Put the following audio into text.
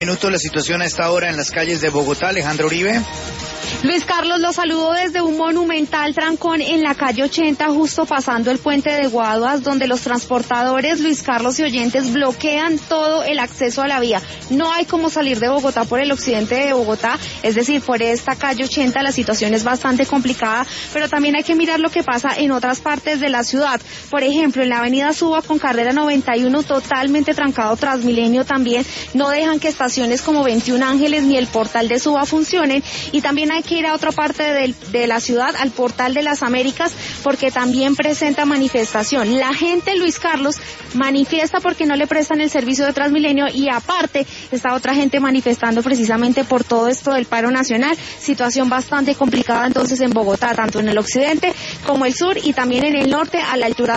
Minutos la situación a esta hora en las calles de Bogotá. Alejandro Uribe. Luis Carlos, los saludo desde un monumental trancón en la calle 80, justo pasando el puente de Guaduas, donde los transportadores, Luis Carlos y oyentes, bloquean todo el acceso a la vía. No hay cómo salir de Bogotá por el occidente de Bogotá, es decir, por esta calle 80 la situación es bastante complicada, pero también hay que mirar lo que pasa en otras partes de la ciudad. Por ejemplo, en la avenida Suba con carrera 91, totalmente trancado, Transmilenio también, no dejan que estaciones como 21 Ángeles ni el portal de Suba funcionen, y también hay que ir a otra parte de la ciudad, al portal de las Américas, porque también presenta manifestación. La gente, Luis Carlos, manifiesta porque no le prestan el servicio de Transmilenio, y aparte está otra gente manifestando precisamente por todo esto del paro nacional. Situación bastante complicada entonces en Bogotá, tanto en el occidente como el sur y también en el norte, a la altura